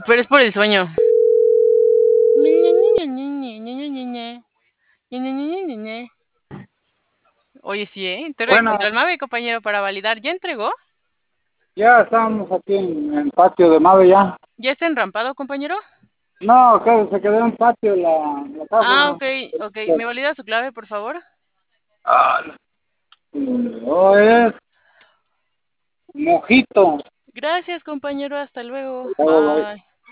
Pero es por el sueño. Oye, sí, ¿eh? Te Bueno, contra el Mave, compañero, para validar. ¿Ya entregó? ya estamos aquí en el patio de Mave ya. ¿Ya está enrampado, compañero? No, que se quedó en el patio la Ah, casa. ok, ok. ¿Me valida su clave, por favor? Ah, no es mojito. Gracias, compañero. Hasta luego. Luego, Bye.